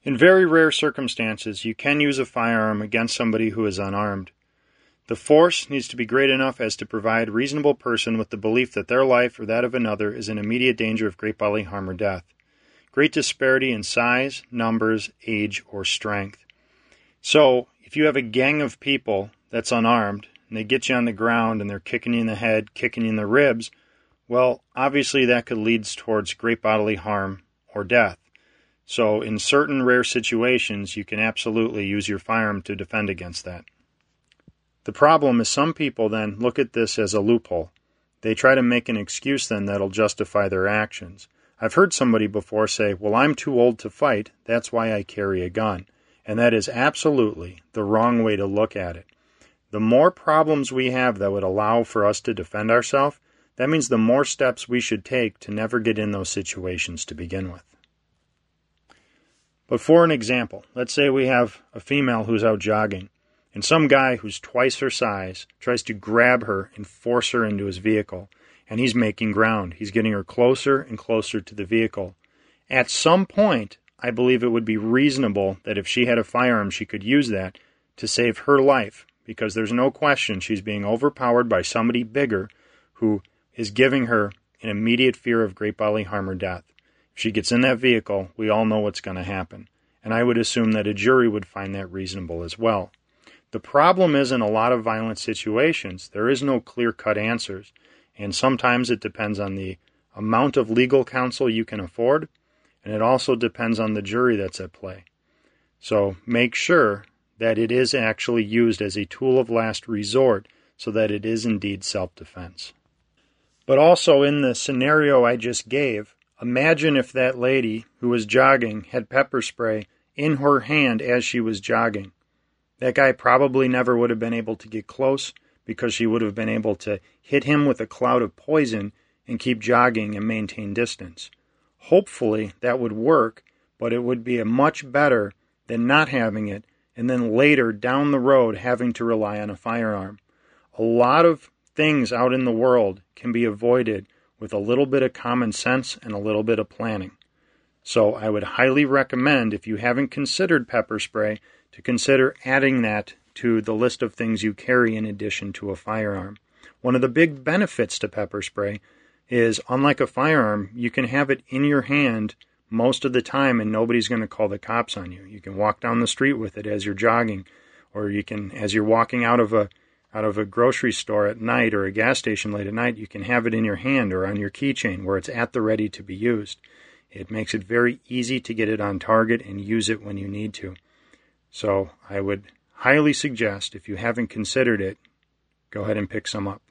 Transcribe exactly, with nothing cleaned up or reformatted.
In very rare circumstances, you can use a firearm against somebody who is unarmed. The force needs to be great enough as to provide a reasonable person with the belief that their life or that of another is in immediate danger of great bodily harm or death. Great disparity in size, numbers, age, or strength. So, if you have a gang of people that's unarmed, and they get you on the ground and they're kicking you in the head, kicking you in the ribs, well, obviously that could lead towards great bodily harm or death. So, in certain rare situations, you can absolutely use your firearm to defend against that. The problem is some people then look at this as a loophole. They try to make an excuse then that'll justify their actions. I've heard somebody before say, well, I'm too old to fight, that's why I carry a gun. And that is absolutely the wrong way to look at it. The more problems we have that would allow for us to defend ourselves, that means the more steps we should take to never get in those situations to begin with. But for an example, let's say we have a female who's out jogging, and some guy who's twice her size tries to grab her and force her into his vehicle, and he's making ground. He's getting her closer and closer to the vehicle. At some point, I believe it would be reasonable that if she had a firearm, she could use that to save her life, because there's no question she's being overpowered by somebody bigger who is giving her an immediate fear of great bodily harm or death. If she gets in that vehicle, we all know what's going to happen. And I would assume that a jury would find that reasonable as well. The problem is in a lot of violent situations, there is no clear-cut answers, and sometimes it depends on the amount of legal counsel you can afford, and it also depends on the jury that's at play. So make sure that it is actually used as a tool of last resort so that it is indeed self-defense. But also in the scenario I just gave, imagine if that lady who was jogging had pepper spray in her hand as she was jogging. That guy probably never would have been able to get close because she would have been able to hit him with a cloud of poison and keep jogging and maintain distance. Hopefully that would work, but it would be a much better than not having it and then later down the road having to rely on a firearm. A lot of things out in the world can be avoided with a little bit of common sense and a little bit of planning. So I would highly recommend, if you haven't considered pepper spray, to consider adding that to the list of things you carry in addition to a firearm. One of the big benefits to pepper spray is, unlike a firearm, you can have it in your hand most of the time and nobody's going to call the cops on you. You can walk down the street with it as you're jogging, or you can, as you're walking out of a out of a grocery store at night or a gas station late at night, you can have it in your hand or on your keychain where it's at the ready to be used. It makes it very easy to get it on target and use it when you need to. So I would highly suggest, if you haven't considered it, go ahead and pick some up.